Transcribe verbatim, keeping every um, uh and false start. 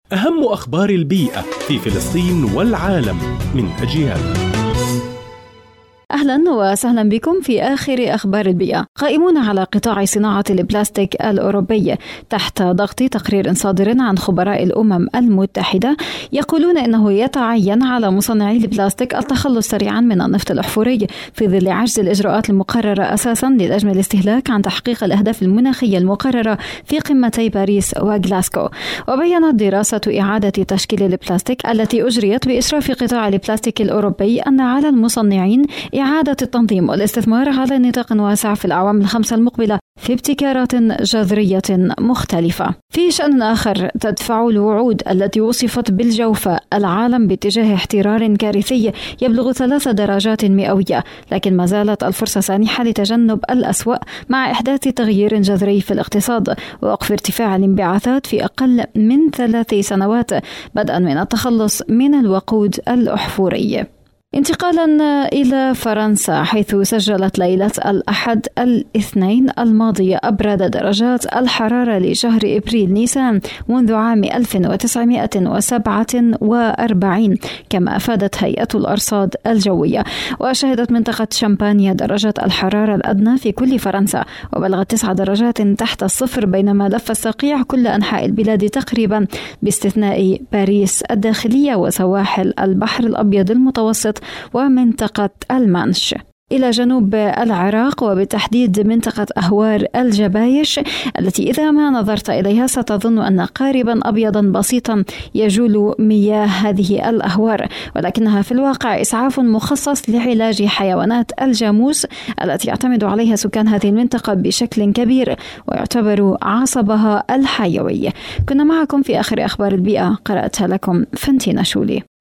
أهم أخبار البيئة في فلسطين والعالم من أجيال. أهلا وسهلا بكم في آخر أخبار البيئة. قائمون على قطاع صناعة البلاستيك الأوروبي تحت ضغط تقرير صادر عن خبراء الأمم المتحدة يقولون إنه يتعين على مصنعي البلاستيك التخلص سريعا من النفط الأحفوري في ظل عجز الإجراءات المقررة أساسا للأجم الاستهلاك عن تحقيق الأهداف المناخية المقررة في قمتي باريس وغلاسكو. وبيّنت دراسة إعادة تشكيل البلاستيك التي أجريت بإشراف قطاع البلاستيك الأوروبي أن على المصنعين إعادة التنظيم والاستثمار على نطاق واسع في الأعوام الخمسة المقبلة في ابتكارات جذرية مختلفة. في شأن آخر، تدفع الوعود التي وصفت بالجوفاء العالم باتجاه احترار كارثي يبلغ ثلاث درجات مئوية، لكن ما زالت الفرصة سانحة لتجنب الأسوأ مع إحداث تغيير جذري في الاقتصاد ووقف ارتفاع الانبعاثات في أقل من ثلاث سنوات بدءا من التخلص من الوقود الأحفوري. انتقالا إلى فرنسا، حيث سجلت ليلة الأحد الاثنين الماضي أبرد درجات الحرارة لشهر إبريل نيسان منذ عام ألف وتسعمائة وسبعة وأربعين، كما أفادت هيئة الأرصاد الجوية. وشهدت منطقة شامبانيا درجة الحرارة الأدنى في كل فرنسا وبلغت تسع درجات تحت الصفر، بينما لف الصقيع كل أنحاء البلاد تقريبا باستثناء باريس الداخلية وسواحل البحر الأبيض المتوسط ومنطقة المانش. إلى جنوب العراق وبالتحديد منطقة أهوار الجبايش التي إذا ما نظرت إليها ستظن أن قاربا أبيضا بسيطا يجول مياه هذه الأهوار، ولكنها في الواقع إسعاف مخصص لعلاج حيوانات الجاموس التي يعتمد عليها سكان هذه المنطقة بشكل كبير ويعتبر عصبها الحيوي. كنا معكم في آخر أخبار البيئة، قرأتها لكم فنتينا شولي.